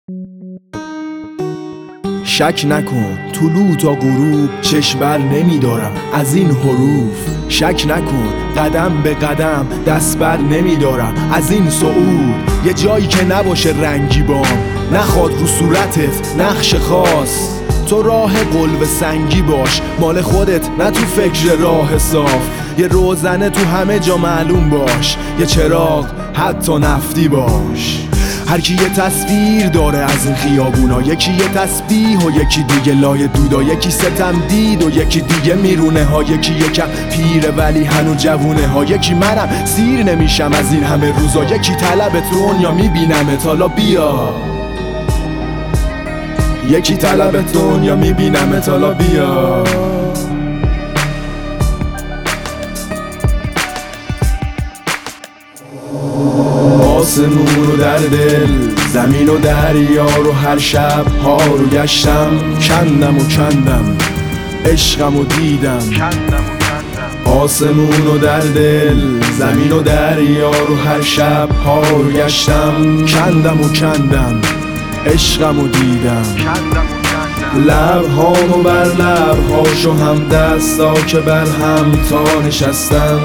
شک نکن طلوع تا غروب چشم بر نمیدارم از این حروف. شک نکن قدم به قدم دست بر نمیدارم از این صعود. یه جایی که نباشه رنگی بام نخواد رو صورتت نقش خاص. تو راه قلب سنگی باش مال خودت نه تو فکر راه صاف. یه روزنه تو همه جا معلوم باش، یه چراغ حتی نفتی باش. هر کی یه تصویر داره از این خیابونا، یکی یه تسبیح و یکی دیگه لای دودا، یکی ستم دید و یکی دیگه میرونه ها، یکی یکم پیره ولی هنو جوونه ها، یکی منم سیر نمیشم از این همه روزا، یکی طلب دنیا میبینمت حالا بیا، یکی طلب دنیا میبینمت حالا بیا. آسمون و در دل زمین و دریا رو هر شب ها رو گشتم، کندم و کندم عشقم و دیدم. آسمون و در دل زمین و دریا رو هر شب ها رو گشتم، کندم و کندم عشقم و دیدم. لبهامو بر لبهاشو هم دستا که بر هم تا نشستم.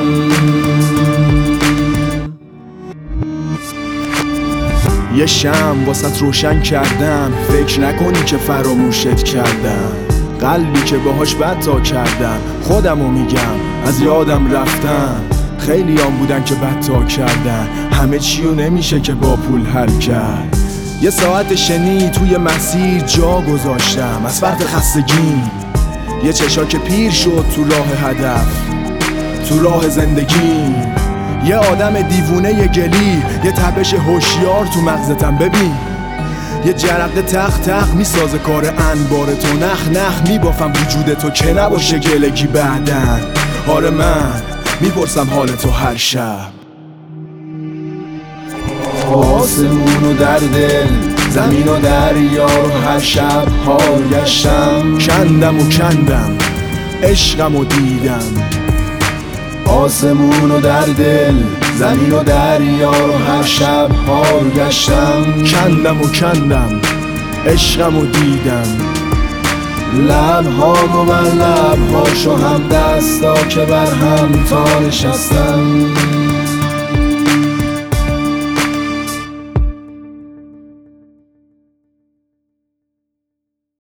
یه شمع واسط روشن کردم، فکر نکنی که فراموشت کردم. قلبی که باهاش بدتا کردم خودمو میگم از یادم رفتم. خیلی هم بودن که بدتا کردن، همه چیو نمیشه که با پول حل کرد. یه ساعت شنی توی مسیر جا گذاشتم از فرط خستگی، یه چشا که پیر شد تو راه هدف، تو راه زندگی. یه آدم دیوونه یه گلی، یه تپش هوشیار تو مغزتم ببین. یه جرقه تق تق میسازه کار انبار تو، نخ نخ میبافم وجود تو که نباشه گلگی بعدن. آره من میپرسم حال تو هر شب. آسمون و در دل زمین و دریا رو هر شب ها رو گشتم، کندم و کندم عشقم و دیدم. آسمون و در دل زمین و دریا رو هر شب ها رو گشتم، کندم و کندم عشقم و دیدم. لبهامو بر لبهاشو هم دستا که بر هم تا نشستم.